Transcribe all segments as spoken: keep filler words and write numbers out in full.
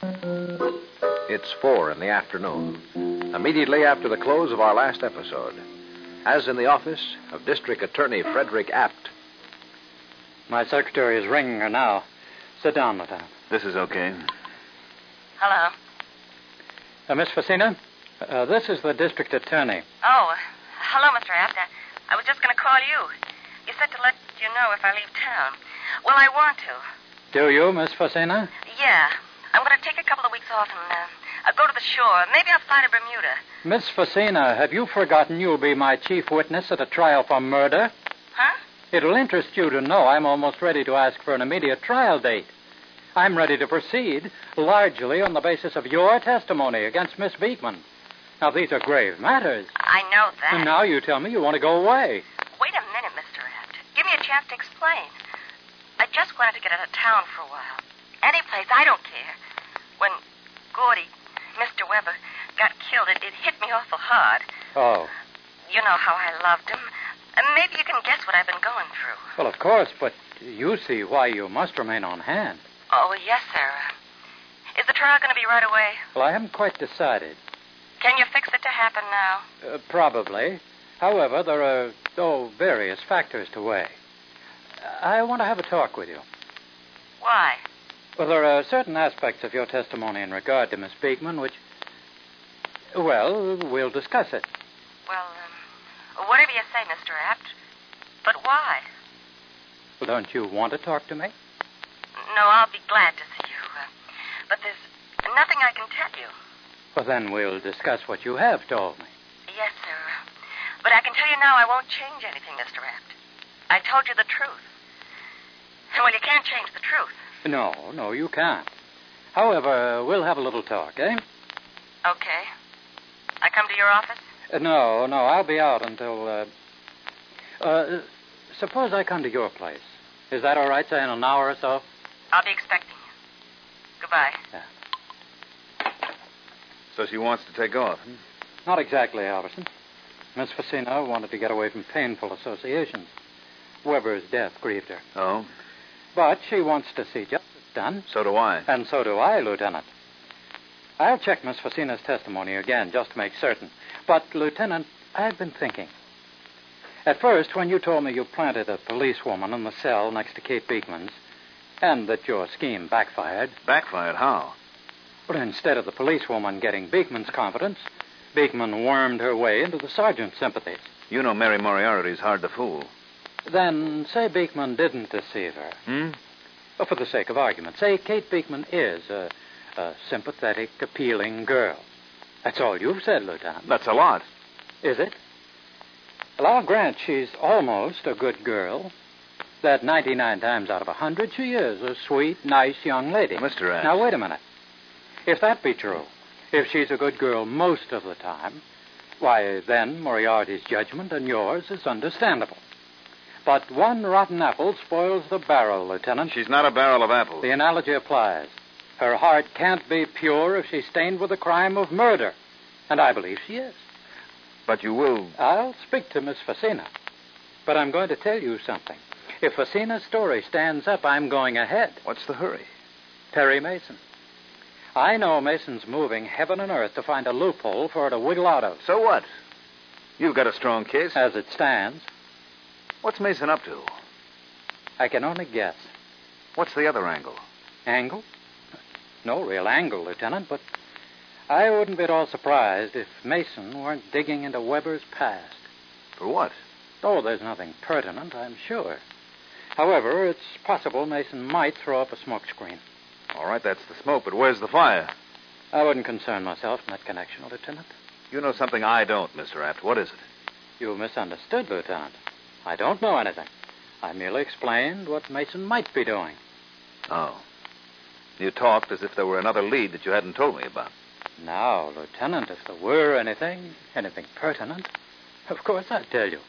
It's four in the afternoon, immediately after the close of our last episode. As in the office of District Attorney Frederick Apt. My secretary is ringing her now. Sit down, Lieutenant. This is okay. Hello. Uh, Miss Facina, uh, this is the district attorney. Oh, uh, hello, Mister Apt. I, I was just going to call you. You said to let you know if I leave town. Well, I want to. Do you, Miss Facina? Yeah. I'm going to take a couple of weeks off and uh, I'll go to the shore. Maybe I'll fly to Bermuda. Miss Facina, have you forgotten you'll be my chief witness at a trial for murder? Huh? It'll interest you to know I'm almost ready to ask for an immediate trial date. I'm ready to proceed largely on the basis of your testimony against Miss Beekman. Now, these are grave matters. I know that. And now you tell me you want to go away. Wait a minute, Mister Apt. Give me a chance to explain. I just wanted to get out of town for a while. Any place, I don't care. When Gordy, Mister Weber, got killed, it, it hit me awful hard. Oh. You know how I loved him. And maybe you can guess what I've been going through. Well, of course, but you see why you must remain on hand. Oh, yes, sir. Is the trial going to be right away? Well, I haven't quite decided. Can you fix it to happen now? Uh, probably. However, there are, oh, various factors to weigh. I want to have a talk with you. Why? Well, there are certain aspects of your testimony in regard to Miss Beekman which... Well, we'll discuss it. Well, um, whatever you say, Mister Apt. But why? Well, don't you want to talk to me? No, I'll be glad to see you. Uh, but there's nothing I can tell you. Well, then we'll discuss what you have told me. Yes, sir. But I can tell you now I won't change anything, Mister Apt. I told you the truth. Well, you can't change the truth. No, no, you can't. However, we'll have a little talk, eh? Okay. I come to your office? Uh, no, no, I'll be out until, uh... Uh, suppose I come to your place. Is that all right, say, in an hour or so? I'll be expecting you. Goodbye. Yeah. So she wants to take off, hmm? Not exactly, Alverson. Miss Facina wanted to get away from painful associations. Weber's death grieved her. Oh? But she wants to see justice done. So do I. And so do I, Lieutenant. I'll check Miss Facina's testimony again, just to make certain. But, Lieutenant, I've been thinking. At first, when you told me you planted a policewoman in the cell next to Kate Beekman's, and that your scheme backfired... Backfired? How? Well, instead of the policewoman getting Beekman's confidence, Beekman wormed her way into the sergeant's sympathies. You know Mary Moriarty's hard to fool. Then, say Beekman didn't deceive her. Hmm? Well, for the sake of argument, say Kate Beekman is a, a sympathetic, appealing girl. That's all you've said, Lieutenant. That's a lot. Is it? Well, I'll grant she's almost a good girl. That ninety-nine times out of a hundred, she is a sweet, nice young lady. Mister Ash. Now, wait a minute. If that be true, if she's a good girl most of the time, why, then Moriarty's judgment and yours is understandable. But one rotten apple spoils the barrel, Lieutenant. She's not a barrel of apples. The analogy applies. Her heart can't be pure if she's stained with the crime of murder. And I believe she is. But you will... I'll speak to Miss Facina. But I'm going to tell you something. If Facina's story stands up, I'm going ahead. What's the hurry? Perry Mason. I know Mason's moving heaven and earth to find a loophole for her to wiggle out of. So what? You've got a strong case. As it stands. What's Mason up to? I can only guess. What's the other angle? Angle? No real angle, Lieutenant, but I wouldn't be at all surprised if Mason weren't digging into Weber's past. For what? Oh, there's nothing pertinent, I'm sure. However, it's possible Mason might throw up a smoke screen. All right, that's the smoke, but where's the fire? I wouldn't concern myself in that connection, Lieutenant. You know something I don't, Mister Apt. What is it? You misunderstood, Lieutenant. I don't know anything. I merely explained what Mason might be doing. Oh. You talked as if there were another lead that you hadn't told me about. Now, Lieutenant, if there were anything, anything pertinent, of course I'd tell you.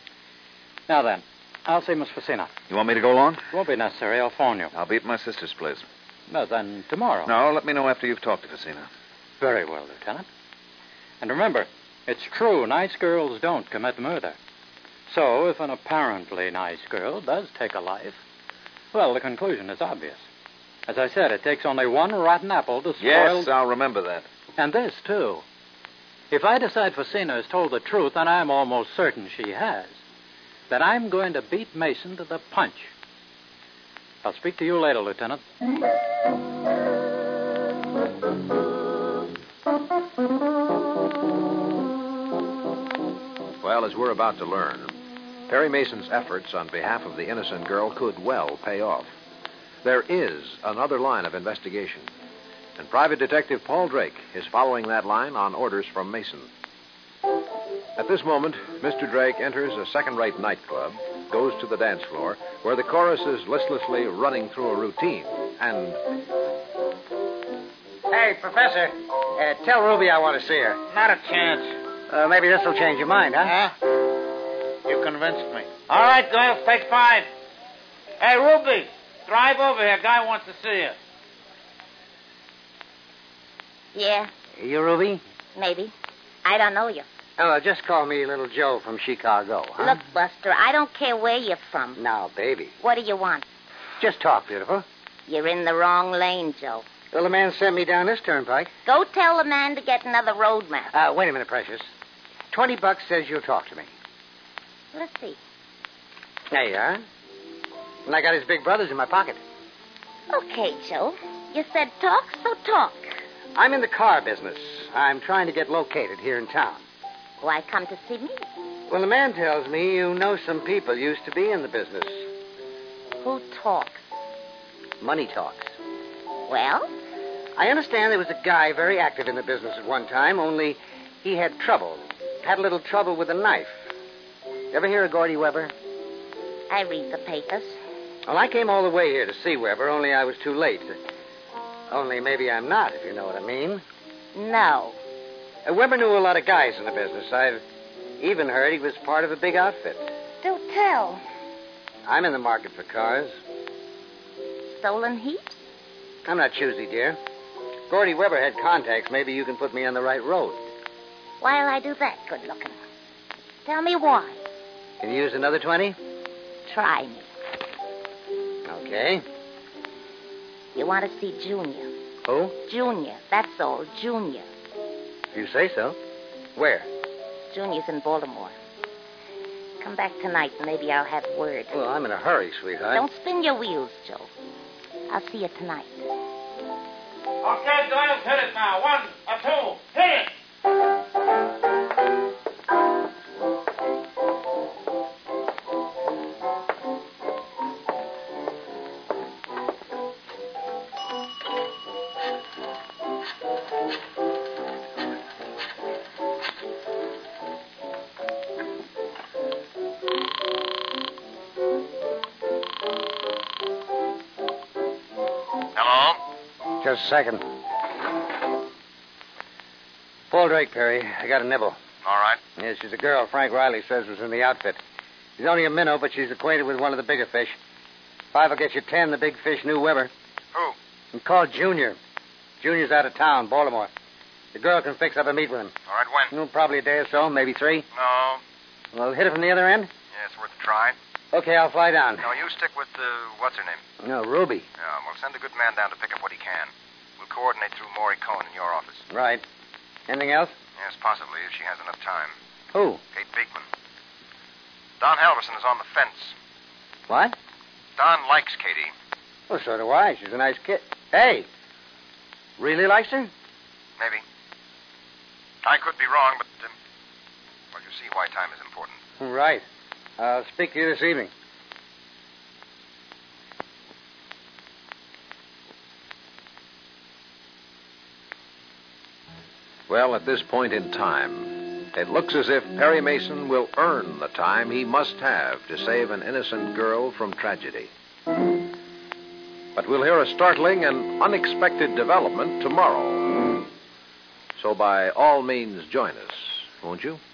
Now then, I'll see Miss Facina. You want me to go along? Won't be necessary. I'll phone you. I'll be at my sister's place. Well, then, tomorrow. No, let me know after you've talked to Facina. Very well, Lieutenant. And remember, it's true, nice girls don't commit murder. So, if an apparently nice girl does take a life, well, the conclusion is obvious. As I said, it takes only one rotten apple to spoil... Yes, I'll remember that. And this, too. If I decide Fecina has told the truth, and I'm almost certain she has, then I'm going to beat Mason to the punch. I'll speak to you later, Lieutenant. Well, as we're about to learn, Perry Mason's efforts on behalf of the innocent girl could well pay off. There is another line of investigation, and Private Detective Paul Drake is following that line on orders from Mason. At this moment, Mister Drake enters a second-rate nightclub, goes to the dance floor, where the chorus is listlessly running through a routine, and... Hey, Professor, uh, tell Ruby I want to see her. Not a chance. Uh, maybe this will change your mind, huh? Huh? You convinced me. All right, girls, take five. Hey, Ruby, drive over here. Guy wants to see you. Yeah, You, Ruby? maybe. I don't know you. Oh, just call me Little Joe from Chicago, huh? Look, Buster, I don't care where you're from. Now, baby. What do you want? Just talk, beautiful. You're in the wrong lane, Joe. Well, the man sent me down this turnpike. Go tell the man to get another road map. Uh, wait a minute, Precious. Twenty bucks says you'll talk to me. Let's see. There you are. And I got his big brothers in my pocket. Okay, Joe. You said talk, so talk. I'm in the car business. I'm trying to get located here in town. Why come to see me? Well, the man tells me you know some people used to be in the business. Who talks? Money talks. Well? I understand there was a guy very active in the business at one time, only he had trouble. Had a little trouble with a knife. Ever hear of Gordy Weber? I read the papers. Well, I came all the way here to see Weber, only I was too late. Only maybe I'm not, if you know what I mean. No. Uh, Weber knew a lot of guys in the business. I've even heard he was part of a big outfit. Do tell. I'm in the market for cars. Stolen heaps? I'm not choosy, dear. Gordy Weber had contacts. Maybe you can put me on the right road. Why'll I do that, good looking? Tell me why. Can you use another twenty? Try me. Okay. You want to see Junior. Who? Junior, that's all, Junior. If you say so. Where? Junior's in Baltimore. Come back tonight and maybe I'll have word. Well, I'm in a hurry, sweetheart. Don't spin your wheels, Joe. I'll see you tonight. Okay, girls, hit it now. One, a two, hit it. Just a second. Paul Drake, Perry. I got a nibble. All right. Yeah, she's a girl Frank Riley says was in the outfit. She's only a minnow, but she's acquainted with one of the bigger fish. Five will get you ten. The big fish knew Weber. Who? And called Junior. Junior's out of town, Baltimore. The girl can fix up a meet with him. All right, when? No, probably a day or so, maybe three. No. Well, hit it from the other end? Yeah, it's worth a try. Okay, I'll fly down. No, you stick with, uh, what's her name? No, Ruby. Yeah, we'll send a good man down to pick up what he can. We'll coordinate through Maury Cohen in your office. Right. Anything else? Yes, possibly, if she has enough time. Who? Kate Beekman. Don Halverson is on the fence. What? Don likes Katie. Well, so do I. She's a nice kid. Hey! Really likes her? Maybe. I could be wrong, but, um, well, you see why time is important. Right. I'll speak to you this evening. Well, at this point in time, it looks as if Perry Mason will earn the time he must have to save an innocent girl from tragedy. But we'll hear a startling and unexpected development tomorrow. So by all means, join us, won't you?